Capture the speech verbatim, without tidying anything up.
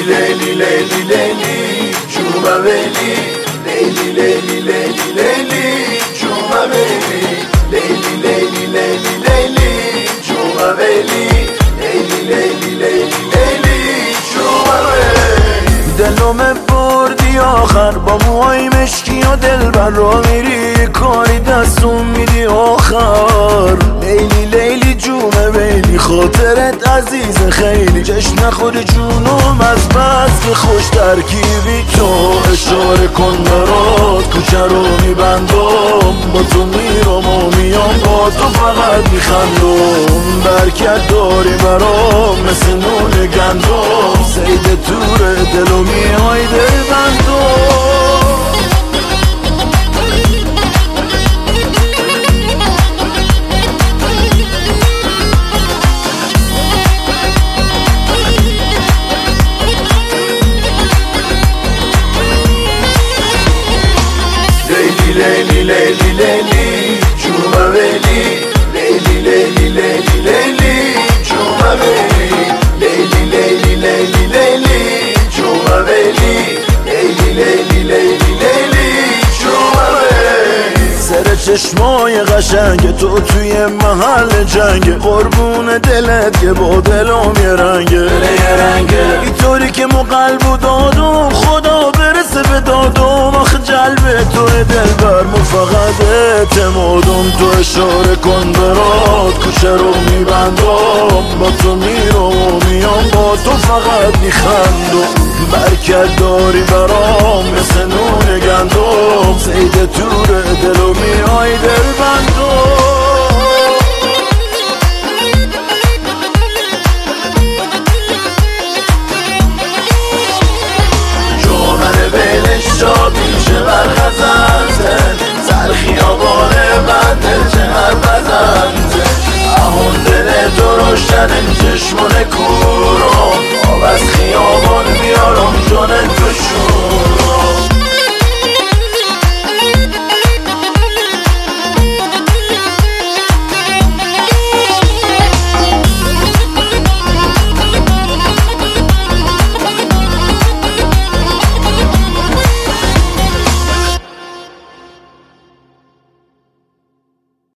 لیلی لیلی لیلی جوما ویلی لیلی لیلی لیلی لیلی جوما ویلی لیلی لیلی لیلی لیلی جوما ویلی لیلی لیلی لیلی لیلی جوما ویلی دلومه بردی آخر با موهای مشکی و دلبر را میری کاری دستون میدی آخر لیلی لیلی جومه ویلی خاطرت عزیز خیلی جشن خود جونم از بس که خوش ترکیبی تو اشاره کن برات کوچه رو میبندم با تو میرم و میام با تو فقط میخندم برکت داری برام مثل نون گندم سید تور دلو میای دل بندم لیلی لیلی لیلی جوما ویلی لیلی لیلی لیلی لیلی جوما ویلی لیلی لیلی لیلی لیلی جوما ویلی لیلی لیلی لیلی لیلی جوما ویلی سر چشمای قشنگ تو توی محل جنگ قربون دلت که با دلم یه رنگه یه رنگه اینطوری که مو قلبو دادم خدا برسه به دادم آخه جلب تو دلبر مو فقط اعتمادم تو اشاره کن برات کوچه رو میبندم با تو میرم و میام با تو فقط میخندم برکت داری برام مثل نون گندم سید تور دلو میای دل بندم